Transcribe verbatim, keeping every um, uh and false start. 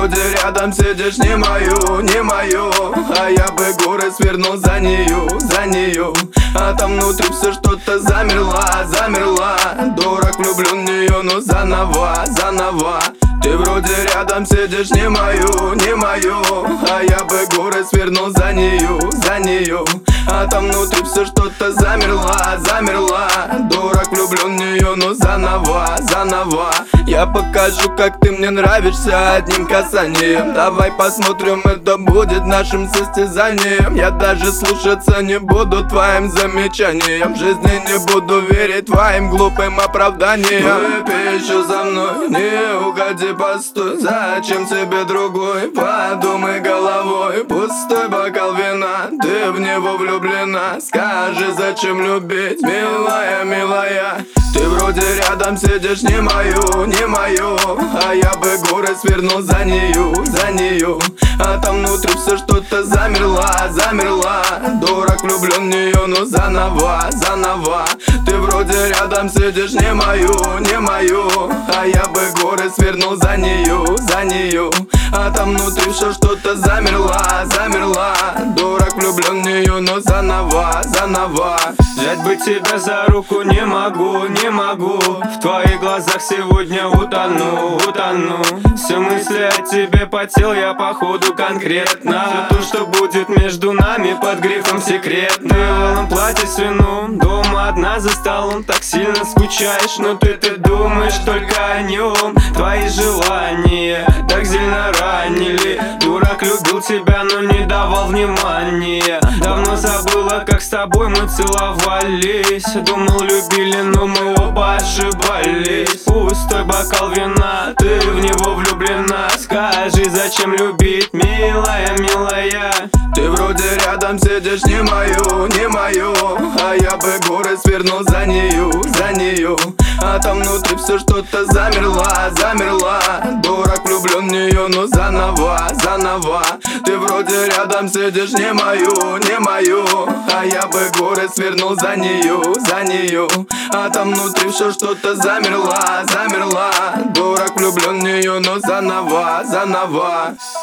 вроде рядом сидишь, не мою, не мою, а я бы горы свернул за нее, за нее. А там внутри все что-то замерла, замерла. Дурак влюблен в нее, но заново, заново. Ты вроде рядом сидишь, не мою, не мою, а я бы горы свернул за нее, за нее. А там внутри все что-то замерла, замерла. Дурак влюблен в нее, но заново, заново. Я покажу, как ты мне нравишься одним касанием. Давай посмотрим, это будет нашим состязанием. Я даже слушаться не буду твоим замечаниям. В жизни не буду верить твоим глупым оправданиям. Выпей еще за мной, не уходи, постой. Зачем тебе другой? Подумай головой. Пустой бокал вина, ты в него влюблена. Скажи, зачем любить, милая, милая. Ты вроде рядом сидишь, не мою, не мою, а я бы горы свернул за нее, за нее. А там внутри все что-то замерла, замерла. Дурак влюблен в нее, но заново, заново. Ты вроде рядом сидишь, не мою, не мою, а я бы горы свернул за нее, за нее. А там внутри все что-то замерла, замерла. Дурак влюблен в нее, но заново, заново. Взять бы тебя за руку не могу, не могу. В твоих глазах сегодня утону, утону. Все мысли о тебе потел я походу конкретно. Все то, что будет между нами под грифом секретно. Ты в алом платье с вином, дома одна за столом. Так сильно скучаешь, но ты-то думаешь только о нем. Твои желания так сильно ранили. Дурак любил тебя, но не давал внимания. Давно забыла, как с тобой мы целовались. Думал, любили, но мы оба ошибались. Пустой бокал вина, ты в него влюблена. Скажи, зачем любить, милая, милая. Ты вроде рядом сидишь, не мою, не мою, а я бы горы свернул за нее, за нее. А там внутри все что-то замерла, замерла. Дурак влюблен в нее, но заново, заново. Ты вроде рядом сидишь, не мою, не мою, а я бы горы свернул за нее, за нее. А там внутри все что-то замерла, замерла. Дурак влюблен в нее, но заново, заново.